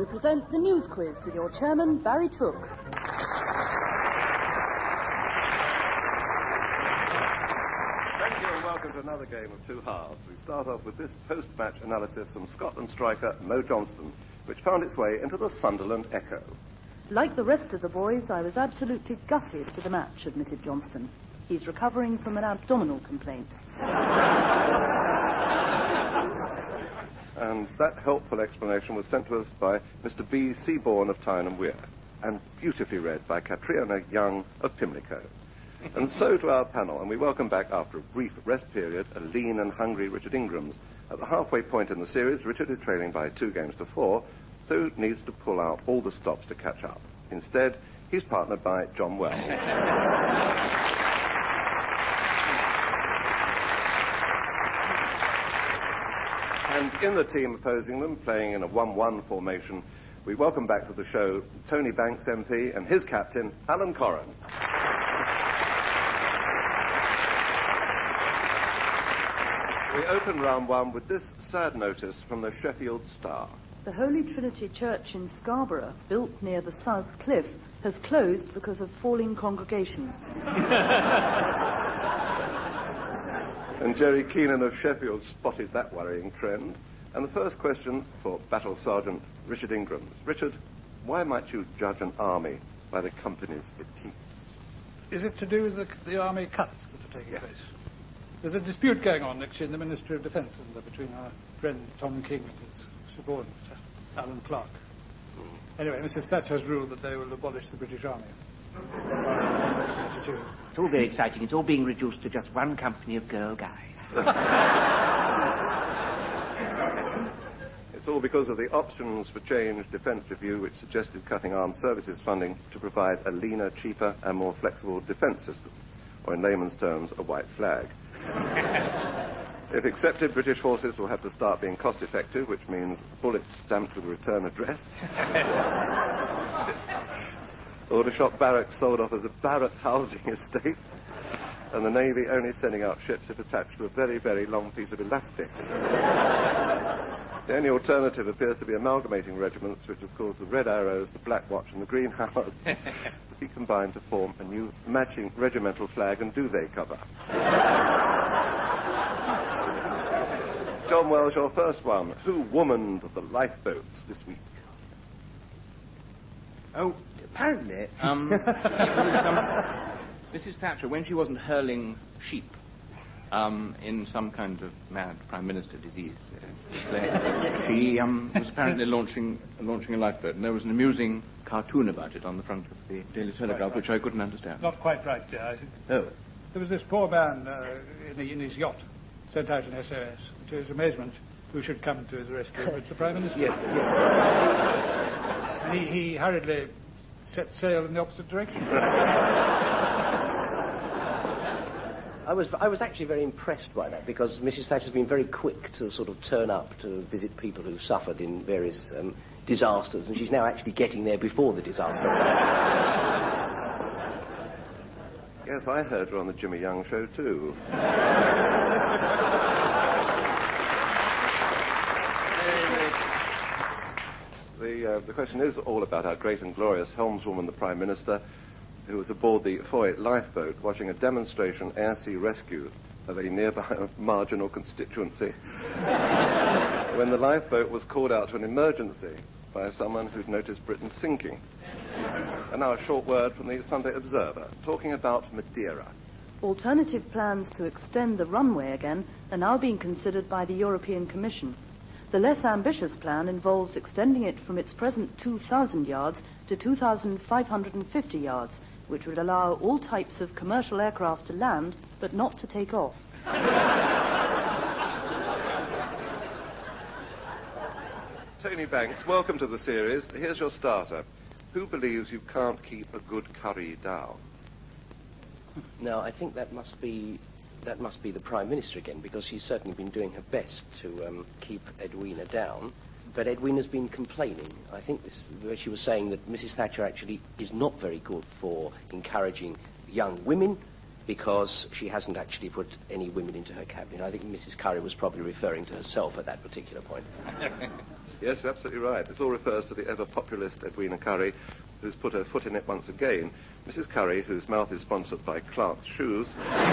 present the News Quiz with your chairman, Barry Took. Thank you and welcome to another game of two halves. We start off with this post-match analysis from Scotland striker Mo Johnston, which found its way into the Sunderland Echo. Like the rest of the boys, I was absolutely gutted for the match, admitted Johnston. He's recovering from an abdominal complaint. And that helpful explanation was sent to us by Mr. B. Seaborn of Tyne and Wear, and beautifully read by Catriona Young of Pimlico. And so to our panel, and we welcome back after a brief rest period a lean and hungry Richard Ingrams. At the halfway point in the series, Richard is trailing by 2-4, so needs to pull out all the stops to catch up. Instead, he's partnered by John Wells. And in the team opposing them, playing in a 1-1 formation, we welcome back to the show Tony Banks MP and his captain, Alan Corran. We open round one with this sad notice from the Sheffield Star. The Holy Trinity Church in Scarborough, built near the South Cliff, has closed because of falling congregations. And Jerry Keenan of Sheffield spotted that worrying trend. And the first question for Battle Sergeant Richard Ingrams. Richard, why might you judge an army by the companies it keeps? Is it to do with the army cuts that are taking place? There's a dispute going on next year in the Ministry of Defence between our friend Tom King and his subordinate, Alan Clark. Anyway, Mrs. Thatcher's ruled that they will abolish the British Army. It's all very exciting. It's all being reduced to just one company of Girl Guides. It's all because of the Options for Change Defence Review, which suggested cutting armed services funding to provide a leaner, cheaper and more flexible defence system, or in layman's terms, a white flag. If accepted, British forces will have to start being cost-effective, which means bullets stamped with a return address. Aldershot Barracks sold off as a Barratt housing estate, and the Navy only sending out ships if attached to a very, very long piece of elastic. The only alternative appears to be amalgamating regiments, which of course the Red Arrows, the Black Watch and the Green Howards will be combined to form a new matching regimental flag and duvet cover. John Wells, your first one. Who womaned the lifeboats this week? Oh, apparently, Mrs. Thatcher, when she wasn't hurling sheep in some kind of mad Prime Minister disease, she was apparently launching a lifeboat, and there was an amusing cartoon about it on the front of the Daily Telegraph, which I couldn't understand. Not quite right, dear. I think. Oh. There was this poor man in his yacht, sent out an SOS. To his amazement, who should come to his rescue? It's the Prime Minister. Yes. And he hurriedly set sail in the opposite direction. I was actually very impressed by that, because Mrs. Thatcher's been very quick to sort of turn up to visit people who've suffered in various disasters, and she's now actually getting there before the disaster. Yes, I heard her on the Jimmy Young show too. The question is all about our great and glorious helmswoman, the Prime Minister, who was aboard the Foy lifeboat watching a demonstration air-sea rescue of a nearby marginal constituency when the lifeboat was called out to an emergency by someone who'd noticed Britain sinking. And now a short word from the Sunday Observer, talking about Madeira. Alternative plans to extend the runway again are now being considered by the European Commission. The less ambitious plan involves extending it from its present 2,000 yards to 2,550 yards, which would allow all types of commercial aircraft to land, but not to take off. Tony Banks, welcome to the series. Here's your starter. Who believes you can't keep a good curry down? Now, I think that must be the Prime Minister again, because she's certainly been doing her best to keep Edwina down. But Edwina's been complaining. I think where she was saying that Mrs. Thatcher actually is not very good for encouraging young women, because she hasn't actually put any women into her cabinet. I think Mrs. Curry was probably referring to herself at that particular point. Yes, absolutely right. This all refers to the ever-populist Edwina Currie, who's put her foot in it once again. Mrs. Currie, whose mouth is sponsored by Clark's Shoes,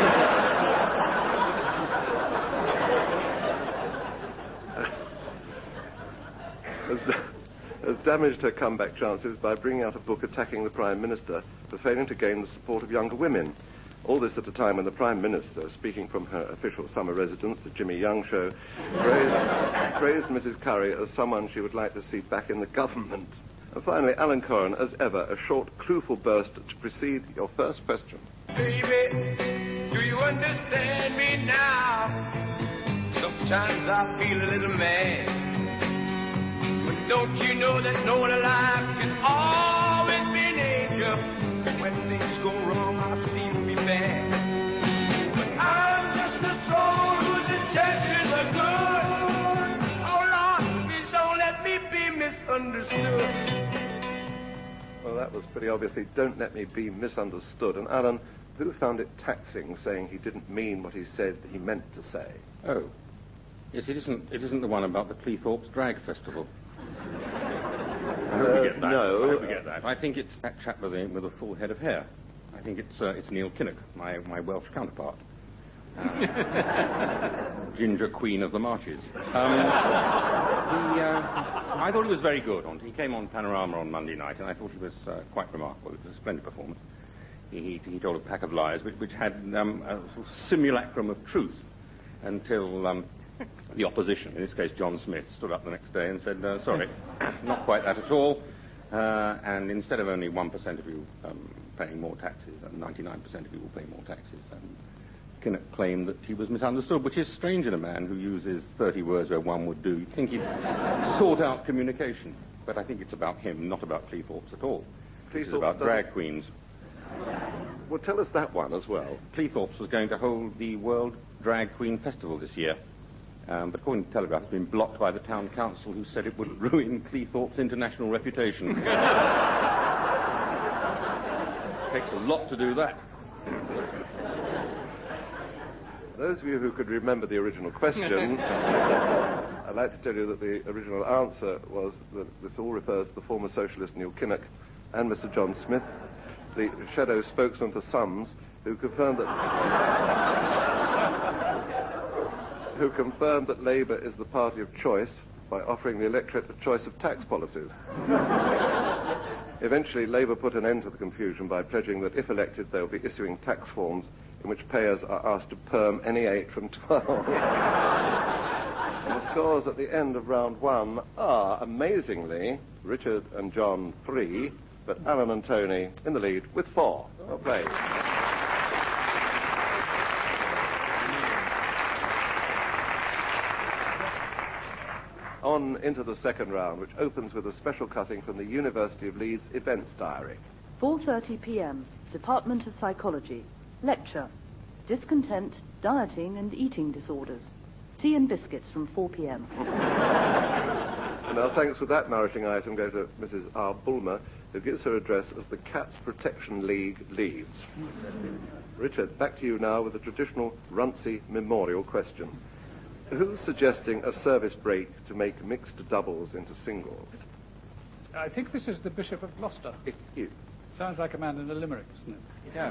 has damaged her comeback chances by bringing out a book attacking the Prime Minister for failing to gain the support of younger women. All this at a time when the Prime Minister, speaking from her official summer residence, the Jimmy Young Show, praised Mrs. Currie as someone she would like to see back in the government. And finally, Alan Coren, as ever, a short, clueful burst to precede your first question. Baby, do you understand me now? Sometimes I feel a little mad. But don't you know that no one alive can always be an angel? When things go wrong, I seem to be bad. But I'm just a soul whose intentions are good. Oh, Lord, please don't let me be misunderstood. Well, that was pretty obviously Don't Let Me Be Misunderstood. And Alan, who found it taxing saying he didn't mean what he said he meant to say? Oh. Yes, it isn't the one about the Cleethorpes Drag Festival. I hope we get that. No. I hope we get that. I think it's that chap with a full head of hair. I think it's Neil Kinnock, my Welsh counterpart. Ginger Queen of the Marches. I thought he was very good. He came on Panorama on Monday night, and I thought he was quite remarkable. It was a splendid performance. He told a pack of lies which had a sort of simulacrum of truth until the opposition, in this case John Smith, stood up the next day and said, sorry, not quite that at all. And instead of only 1% of you paying more taxes, 99% of you will pay more taxes. Kinnock claimed that he was misunderstood, which is strange in a man who uses 30 words where one would do. You'd think he'd sort out communication. But I think it's about him, not about Cleethorpes at all. It's about drag queens. Well, tell us that one as well. Cleethorpes was going to hold the World Drag Queen Festival this year. But according to the Telegraph, it's been blocked by the town council, who said it would ruin Cleethorpes' international reputation. Takes a lot to do that. Those of you who could remember the original question, I'd like to tell you that the original answer was that this all refers to the former socialist Neil Kinnock and Mr. John Smith, the shadow spokesman for Sums, who confirmed that Labour is the party of choice by offering the electorate a choice of tax policies. Eventually, Labour put an end to the confusion by pledging that if elected, they'll be issuing tax forms in which payers are asked to perm any 8 from 12. And the scores at the end of round 1 are, amazingly, Richard and John 3, but Alan and Tony in the lead with 4. Well played. On into the second round, which opens with a special cutting from the University of Leeds Events Diary. 4:30 p.m. Department of Psychology. Lecture. Discontent, dieting and eating disorders. Tea and biscuits from 4 p.m. Now, thanks for that nourishing item, go to Mrs. R. Bulmer, who gives her address as the Cats Protection League Leeds. Richard, back to you now with the traditional Runcie memorial question. Who's suggesting a service break to make mixed doubles into singles? I think this is the Bishop of Gloucester. It is. Sounds like a man in a limerick, doesn't it? Yeah.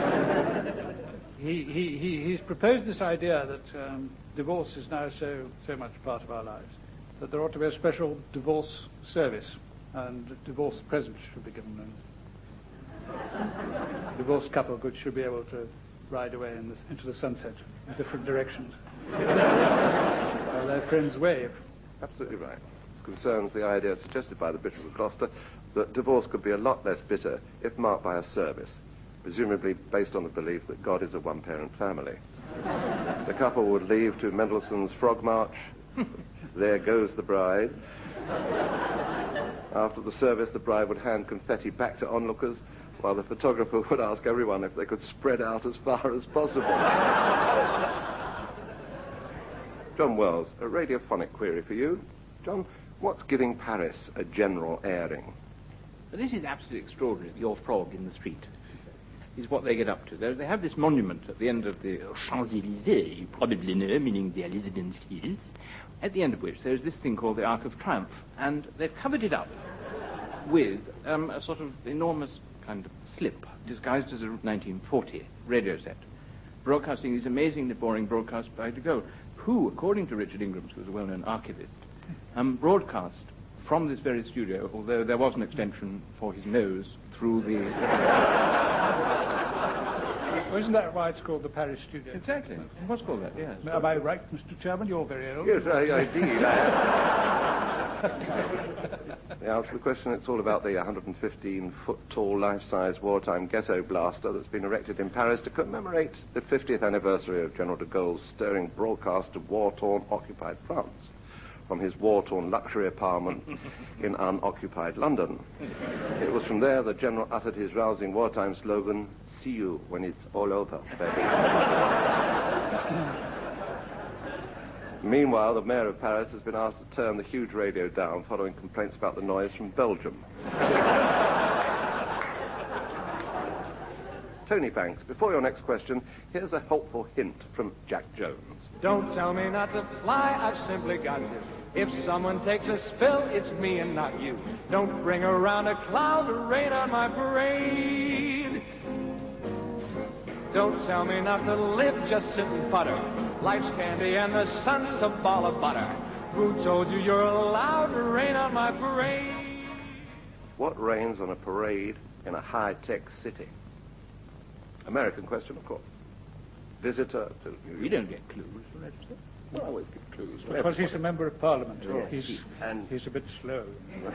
He's proposed this idea that divorce is now so much part of our lives, that there ought to be a special divorce service, and divorce presents should be given. And divorced couple should be able to ride away into the sunset in different directions. While their friends wave. Absolutely right. This concerns the idea suggested by the Bishop of Gloucester that divorce could be a lot less bitter if marked by a service, presumably based on the belief that God is a one-parent family. The couple would leave to Mendelssohn's Frog March, There Goes the Bride. After the service, the bride would hand confetti back to onlookers, while the photographer would ask everyone if they could spread out as far as possible. John Wells, a radiophonic query for you. John, what's giving Paris a general airing? This is absolutely extraordinary, your frog in the street. is what they get up to. They have this monument at the end of the Champs-Élysées, you probably know, meaning the Elizabethan Fields, at the end of which there's this thing called the Arc of Triumph, and they've covered it up with a sort of enormous kind of slip, disguised as a 1940 radio set, broadcasting these amazingly boring broadcasts by de Gaulle, who, according to Richard Ingrams, who was a well-known archivist, broadcast from this very studio, although there was an extension for his nose through the... Well, isn't that why it's called the Paris studio? Exactly. It was called that, yes. Am I right, Mr. Chairman? You're very old. Yes, indeed. The answer to the question, it's all about the 115-foot-tall, life-size wartime ghetto blaster that's been erected in Paris to commemorate the 50th anniversary of General de Gaulle's stirring broadcast of war-torn, occupied France from his war-torn luxury apartment in unoccupied London. It was from there the General uttered his rousing wartime slogan, "See you when it's all over, baby." Meanwhile, the mayor of Paris has been asked to turn the huge radio down following complaints about the noise from Belgium. Tony Banks, before your next question, here's a helpful hint from Jack Jones. Don't tell me not to fly, I've simply got to. If someone takes a spill, it's me and not you. Don't bring around a cloud of rain on my parade. Don't tell me not to live, just sit and putter. Life's candy and the sun's a ball of butter. Who told you you're allowed to rain on my parade? What rains on a parade in a high-tech city? American question, of course. Visitor to New York. We don't get clues. We always give clues. Because he's a member of Parliament. Yes. He's a bit slow.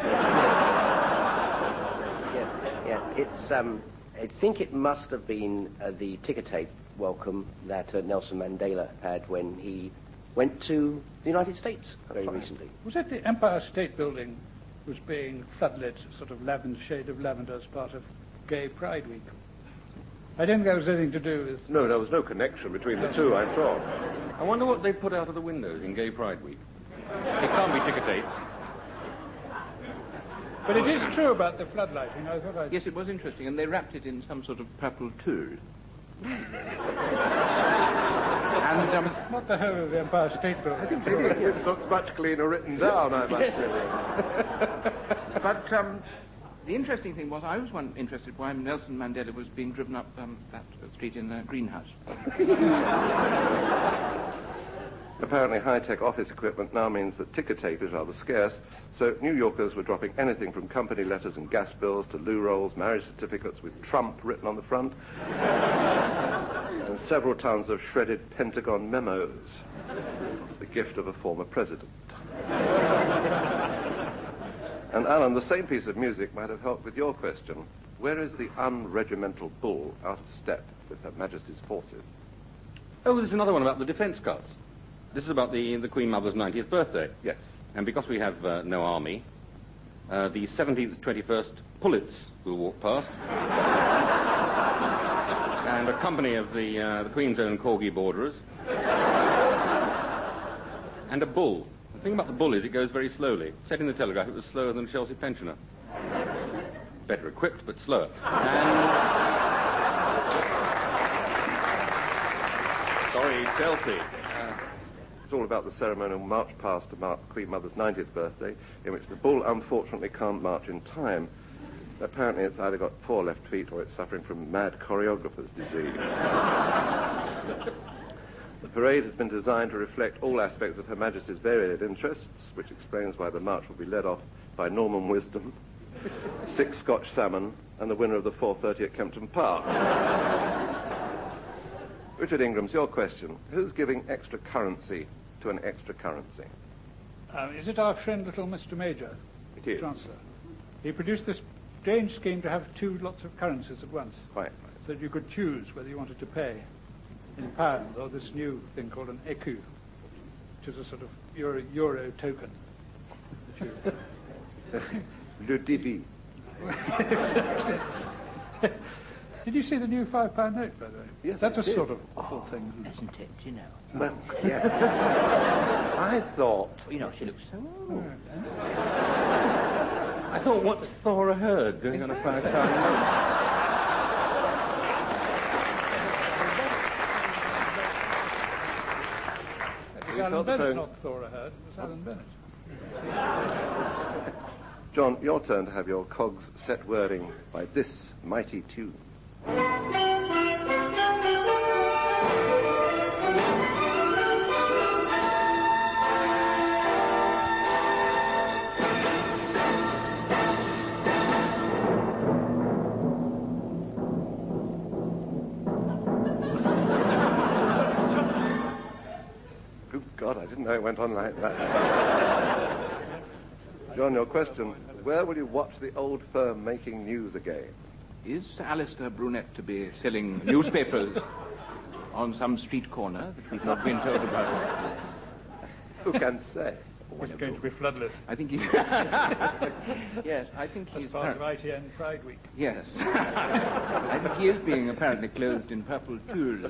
Yeah. It's I think it must have been the ticker tape welcome that Nelson Mandela had when he went to the United States very recently. Was that the Empire State Building was being floodlit, sort of shade of lavender as part of Gay Pride Week? I didn't think there was anything to do with... No, there was no connection between the two, I'm sure. I wonder what they put out of the windows in Gay Pride Week. It can't be ticker tape. But it is true about the floodlighting. I thought Yes, it was interesting, and they wrapped it in some sort of purple tulle. And not the whole of the Empire State Building. I think it looks much cleaner written down, I must say. But the interesting thing was, I was interested why Nelson Mandela was being driven up that street in a greenhouse. Apparently high-tech office equipment now means that ticker tape is rather scarce, so New Yorkers were dropping anything from company letters and gas bills to loo rolls, marriage certificates with Trump written on the front, and several tons of shredded Pentagon memos, the gift of a former president. And Alan, the same piece of music might have helped with your question. Where is the unregimental bull out of step with Her Majesty's forces? Oh, there's another one about the defence guards. This is about the Queen Mother's 90th birthday. Yes. And because we have no army, the 17th, 21st Pullets will walk past. And a company of the Queen's own Corgi Borderers. And a bull. The thing about the bull is it goes very slowly. Said in the Telegraph it was slower than a Chelsea pensioner. Better equipped, but slower. Sorry, Chelsea. It's all about the ceremonial march past to mark Queen Mother's 90th birthday, in which the bull unfortunately can't march in time. Apparently it's either got 4 left feet or it's suffering from mad choreographer's disease. The parade has been designed to reflect all aspects of Her Majesty's varied interests, which explains why the march will be led off by Norman Wisdom, 6 Scotch salmon, and the winner of the 4:30 at Kempton Park. Richard Ingrams, your question. Who's giving extra currency to an extra currency? Is it our friend little Mr. Major? It is. Chancellor. He produced this strange scheme to have 2 lots of currencies at once. Quite. So that you could choose whether you wanted to pay in pounds or this new thing called an écu, which is a sort of euro token. Le débit. Did you see the new £5 note, by the way? Yes, That's I a did. sort of awful thing. Isn't it, you know? Well, yes. I thought... You know, she looks so old. I thought, what's Thora Hird doing on a £5 note? was Alan felt the Bennett, phone. not Thora Hird. It was Alan Bennett. John, your turn to have your cogs set whirring by this mighty tune. Good God, I didn't know it went on like that. John, your question, where will you watch the old firm making news again? Is Alistair Brunette to be selling newspapers on some street corner that we've not been told about? Who can say? It's going to be floodlit. I think he's... yes, I think As he's... part of ITN Pride Week. Yes. I think he is being apparently clothed in purple tulle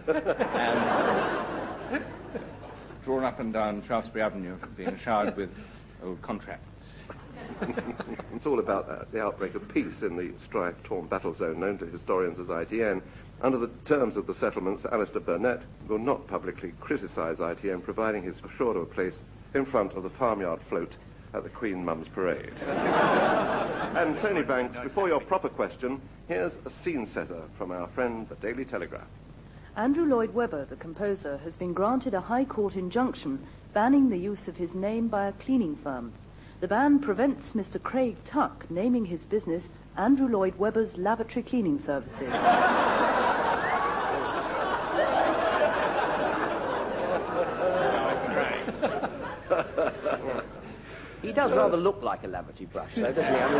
and drawn up and down Shaftesbury Avenue, being showered with old contracts. It's all about the outbreak of peace in the strife-torn battle zone known to historians as ITN. Under the terms of the settlements, Alistair Burnett will not publicly criticise ITN, providing he's assured of a place in front of the farmyard float at the Queen Mum's Parade. And Tony Banks, before your proper question, here's a scene setter from our friend, the Daily Telegraph. Andrew Lloyd Webber, the composer, has been granted a High Court injunction banning the use of his name by a cleaning firm. The ban prevents Mr. Craig Tuck naming his business Andrew Lloyd Webber's Lavatory Cleaning Services. He does rather look like a lavatory brush, though, doesn't he? I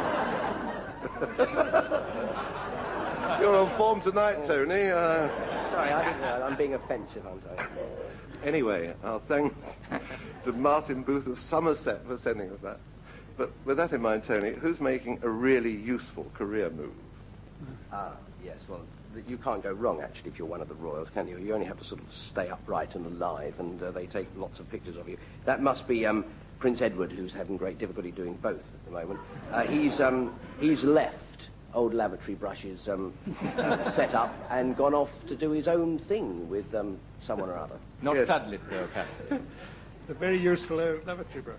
mean... You're on form tonight, Tony. Sorry, I didn't know. I'm being offensive, aren't I? Anyway, our thanks to Martin Booth of Somerset for sending us that. But with that in mind, Tony, who's making a really useful career move? Yes, well, you can't go wrong, actually, if you're one of the royals, can you? You only have to sort of stay upright and alive, and they take lots of pictures of you. That must be Prince Edward, who's having great difficulty doing both at the moment. He's left old lavatory brushes set up and gone off to do his own thing with someone or other. Not Yes. Tudlet, though, Pastor. A very useful old lavatory brush.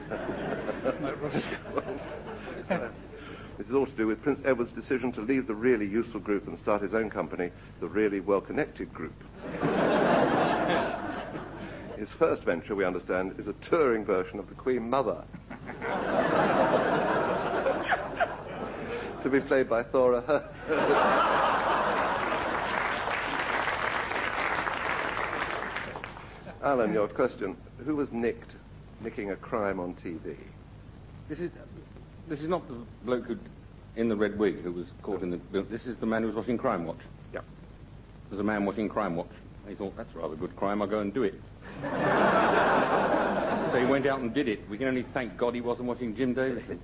This is all to do with Prince Edward's decision to leave the really useful group and start his own company, the Really Well-Connected Group. His first venture, we understand, is a touring version of the Queen Mother. To be played by Thora Hird. Alan, your question. Who was nicking a crime on TV? This is not the bloke in the red wig who was caught in the... This is the man who was watching Crime Watch. Yeah. There's a man watching Crime Watch. He thought, that's a rather good crime, I'll go and do it. So he went out and did it. We can only thank God he wasn't watching Jim Davison.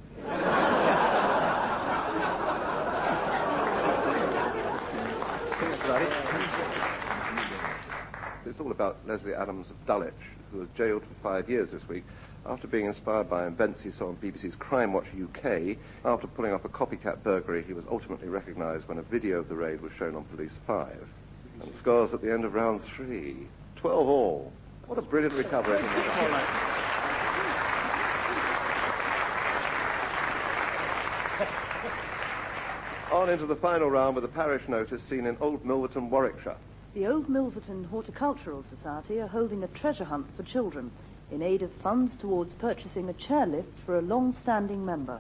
It's all about Leslie Adams of Dulwich, who was jailed for 5 years this week after being inspired by events he saw on BBC's Crime Watch UK. After pulling off a copycat burglary, he was ultimately recognised when a video of the raid was shown on Police 5. And scores at the end of round 3. 12 all. What a brilliant recovery. On into the final round with a parish notice seen in Old Milverton, Warwickshire. The Old Milverton Horticultural Society are holding a treasure hunt for children in aid of funds towards purchasing a chairlift for a long-standing member.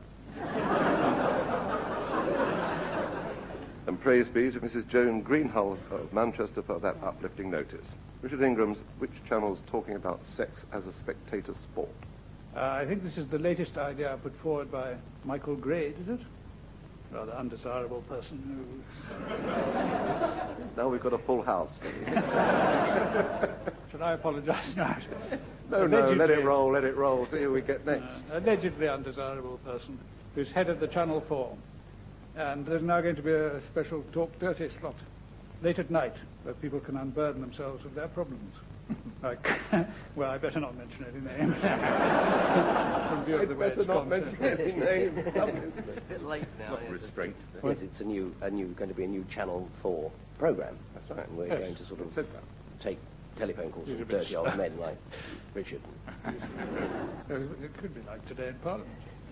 And praise be to Mrs. Joan Greenhull of Manchester for that uplifting notice. Richard Ingram's Which Channel's talking about sex as a spectator sport? I think this is the latest idea put forward by Michael Grade, is it? Rather undesirable person who's... Now we've got a full house. Should I apologise now? No, let it roll. See who we get next. Allegedly undesirable person who's head of the Channel 4. And there's now going to be a special Talk Dirty slot late at night where people can unburden themselves of their problems. Like, well, I better not mention any names. In view of the way it's gone mention any name. It's a bit late now. Not restraint. Yes, it's going to be a new Channel 4 programme. That's right. And we're Yes. going to sort of Said that. take telephone calls from dirty old men like Richard. It could be like today in Parliament.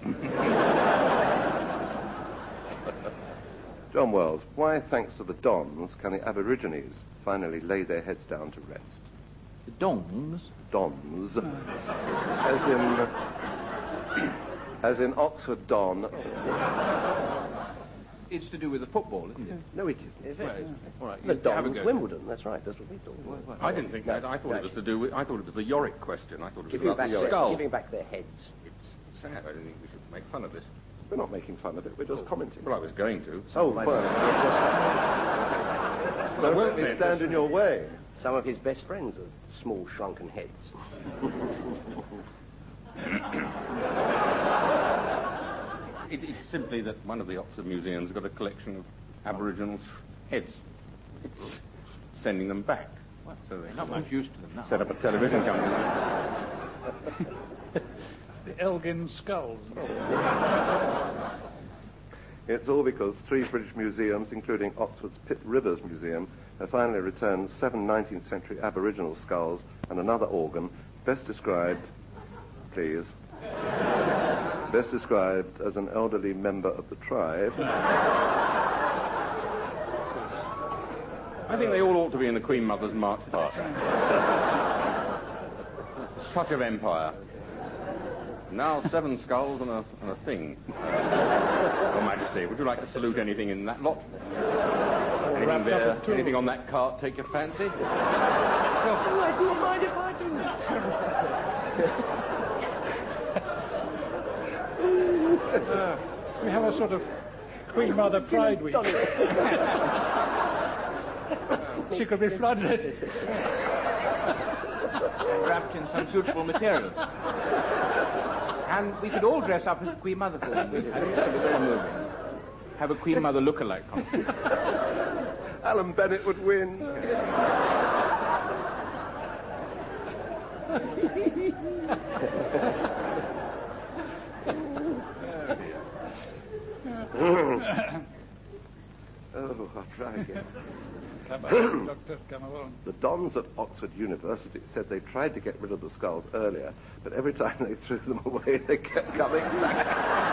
John Wells, why, thanks to the Dons, can the Aborigines finally lay their heads down to rest? The Dons? Dons. As in Oxford Don. It's to do with the football, isn't it? No, it isn't, is it? Right. All right. The you have a Dons, go. Wimbledon, that's right, that's what we thought. I didn't think that. I thought it was to do with. I thought it was the Yorick question. I thought it was about the Giving skull. back their heads. It's sad. I didn't think we should make fun of this. We're not making fun of it, we're just commenting. Well, I was going to. Oh, well. Don't let me stand in your way. Some of his best friends are small, shrunken heads. It's simply that one of the Oxford museums got a collection of Aboriginal heads. It's sending them back. Well, so they're not much use to them now. Set up a television company. The Elgin skulls. It's all because 3 British museums, including Oxford's Pitt Rivers Museum, have finally returned 7 19th century Aboriginal skulls and another organ, best described, please, best described as an elderly member of the tribe. I think they all ought to be in the Queen Mother's march past. Touch of empire. Now 7 skulls and a thing. Your Majesty, would you like to salute anything in that lot? Anything there? Anything on that cart take your fancy? Do you mind if I do that? We have a sort of Queen Mother Pride Week. She could be flooded. Wrapped in some suitable material. And we could all dress up as Queen Mother for them. Have a Queen Mother look-alike contest. Alan Bennett would win. Oh, I'll try again. Come on, Doctor, come along. The Dons at Oxford University said they tried to get rid of the skulls earlier, but every time they threw them away, they kept coming back.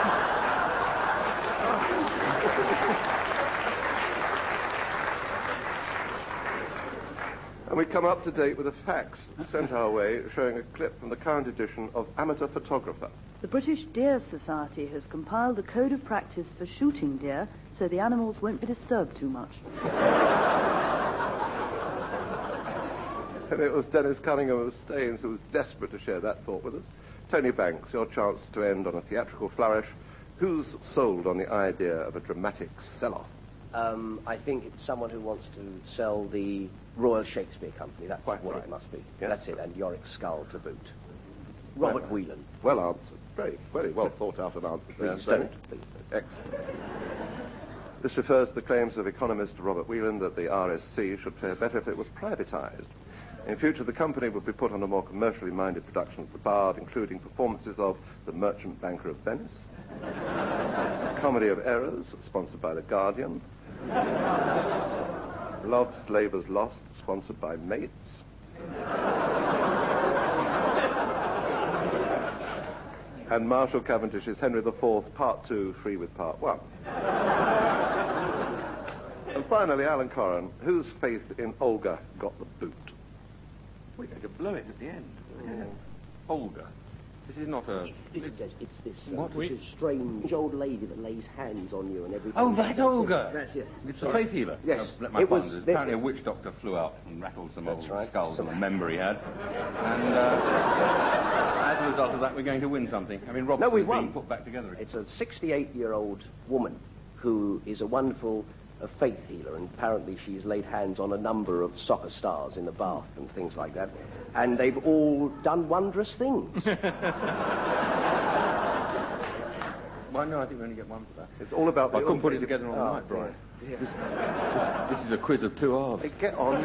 And we come up to date with a fax sent our way showing a clip from the current edition of Amateur Photographer. The British Deer Society has compiled a code of practice for shooting deer so the animals won't be disturbed too much. And it was Dennis Cunningham of Staines who was desperate to share that thought with us. Tony Banks, your chance to end on a theatrical flourish. Who's sold on the idea of a dramatic sell-off? I think it's someone who wants to sell the Royal Shakespeare Company. That's Quite what right. it must be. Yes, That's it, and Yorick's skull to boot. Robert Whelan. Well answered. Very well thought out and answered there. Please don't. Please don't. Excellent. This refers to the claims of economist Robert Whelan that the RSC should fare better if it was privatised. In future, the company would be put on a more commercially minded production of the Bard, including performances of The Merchant Banker of Venice, Comedy of Errors, sponsored by The Guardian, Love's Labour's Lost, sponsored by Mates, and Marshall Cavendish's Henry IV, Part 2, free with Part 1. And finally, Alan Corran, whose faith in Olga got the boot? We're going to blow it at the end. Yeah. Olga. This is not a... It's this What? this strange old lady that lays hands on you and everything. Oh, that Olga! That's yes. It's the faith healer. Yes. Let my It was- pardon. Apparently a witch doctor flew out and rattled some That's old right. skulls on a member he had. And as a result of that, we're going to win something. I mean, Robson's we've being won. put back together again. It's a 68-year-old woman who is a wonderful faith healer, and apparently she's laid hands on a number of soccer stars in the bath and things like that, and they've all done wondrous things. Well, no, I think we only get one for that. It's all about I the couldn't put it ill-fated- together on the Oh, night, Brian. dear. This is a quiz of 2 halves. Hey, get on.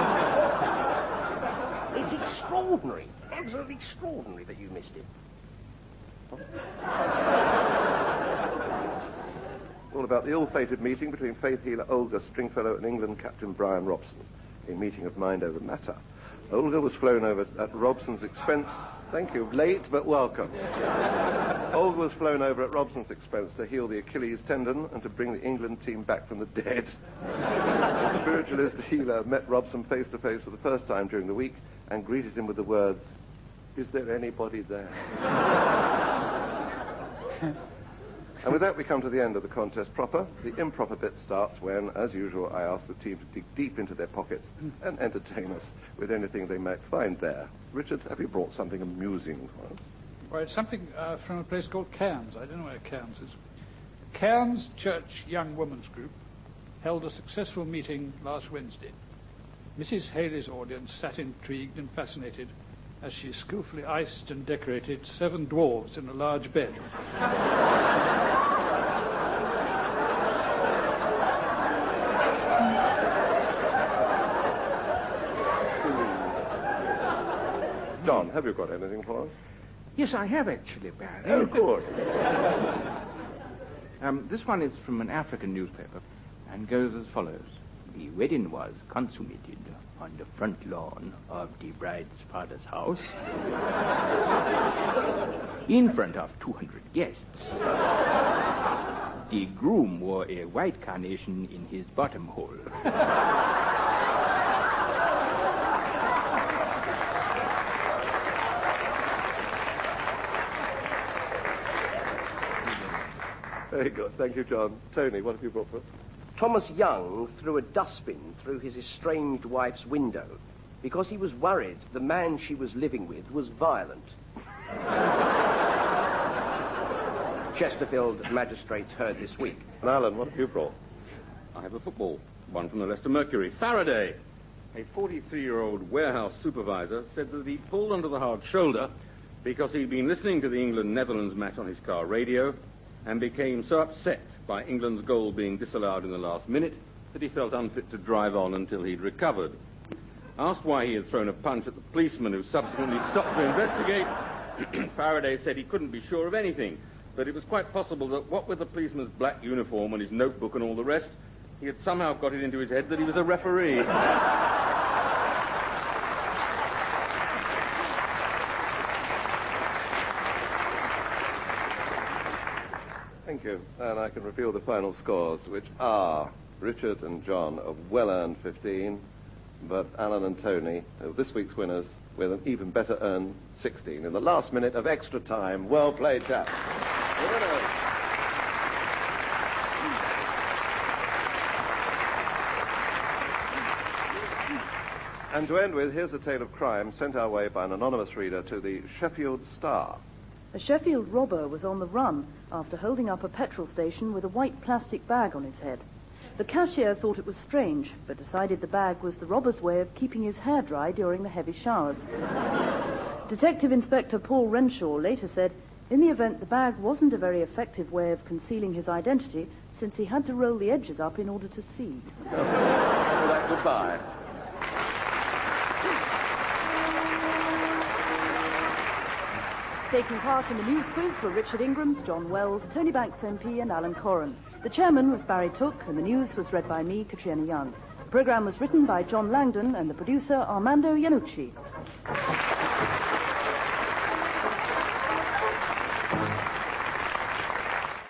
It's extraordinary, absolutely extraordinary that you missed it. All about the ill-fated meeting between faith healer Olga Stringfellow and England captain Brian Robson. a meeting of mind over matter. Olga was flown over at Robson's expense. Thank you. Late, but welcome. Olga was flown over at Robson's expense to heal the Achilles tendon and to bring the England team back from the dead. The spiritualist healer met Robson face to face for the first time during the week and greeted him with the words, "Is there anybody there?" And with that, we come to the end of the contest proper. The improper bit starts when, as usual, I ask the team to dig deep into their pockets and entertain us with anything they might find there. Richard, have you brought something amusing for us? Well, it's something from a place called Cairns. I don't know where Cairns is. Cairns Church Young Women's Group held a successful meeting last Wednesday. Mrs. Haley's audience sat intrigued and fascinated as she skillfully iced and decorated 7 dwarves in a large bed. John, have you got anything for us? Yes, I have actually, Barry. Oh, good. This one is from an African newspaper and goes as follows. The wedding was consummated on the front lawn of the bride's father's house in front of 200 guests. The groom wore a white carnation in his bottom hole. Very good. Thank you, John. Tony, what have you brought for us? Thomas Young threw a dustbin through his estranged wife's window because he was worried the man she was living with was violent. Chesterfield magistrates heard this week. And Alan, what have you brought? I have a football, one from the Leicester Mercury. Faraday, a 43-year-old warehouse supervisor, said that he pulled under the hard shoulder because he'd been listening to the England-Netherlands match on his car radio and became so upset by England's goal being disallowed in the last minute that he felt unfit to drive on until he'd recovered. Asked why he had thrown a punch at the policeman who subsequently stopped to investigate, Faraday said he couldn't be sure of anything, but it was quite possible that what with the policeman's black uniform and his notebook and all the rest, he had somehow got it into his head that he was a referee. Thank you. And I can reveal the final scores, which are Richard and John of well-earned 15, but Alan and Tony, this week's winners, with an even better earned 16 in the last minute of extra time. Well played, chaps. The winners. And to end with, here's a tale of crime sent our way by an anonymous reader to the Sheffield Star. A Sheffield robber was on the run after holding up a petrol station with a white plastic bag on his head. The cashier thought it was strange, but decided the bag was the robber's way of keeping his hair dry during the heavy showers. Detective Inspector Paul Renshaw later said, in the event, the bag wasn't a very effective way of concealing his identity, since he had to roll the edges up in order to see. Goodbye. Taking part in the news quiz were Richard Ingrams, John Wells, Tony Banks MP and Alan Corran. The chairman was Barry Took and the news was read by me, Katriana Young. The programme was written by John Langdon and the producer Armando Iannucci.